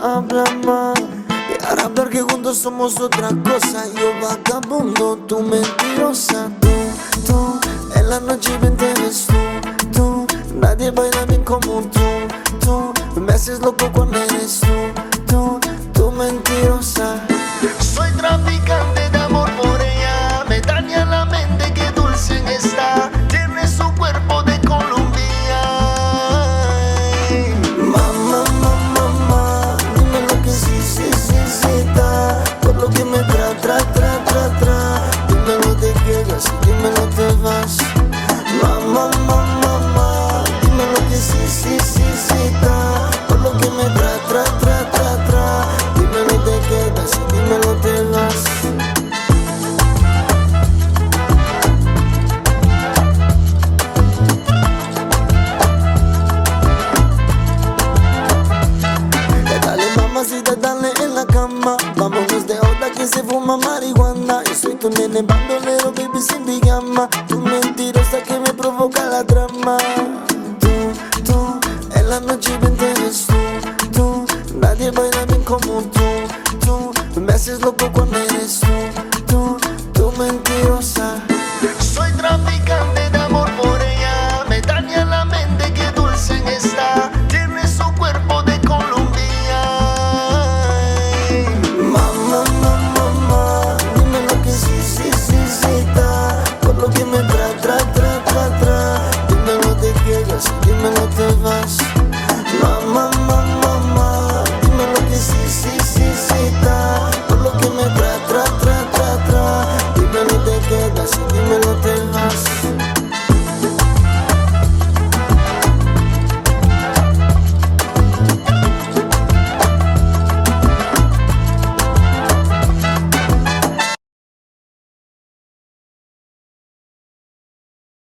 habla más. Dejar hablar que juntos somos otra cosa. Yo vagabundo, tú mentirosa. Tú, en la noche bien te ves tú. Nadie baila bien como tú. Me haces loco cuando eres tú mentirosa. Soy traficante de amor por ella. Me daña la mente, que dulce está. Tiene su cuerpo de Colombia. Mamá, mamá, dime lo que sí está. Por lo que me tra. Dímelo te quedas, dímelo te vas. Mamá, dime lo que sí está. Por lo que me tra. Dímelo te quedas, dímelo te vas. Dale mamacita, dale en la cama. Vámonos de otra que se fuma marihuana. Yo soy tu nene bandolero, baby sin pijama. Tu mentirosa que me provoca la trama. Tú, en la noche bien te ves tú. Nadie baila bien como tú. Me haces loco cuando eres tú.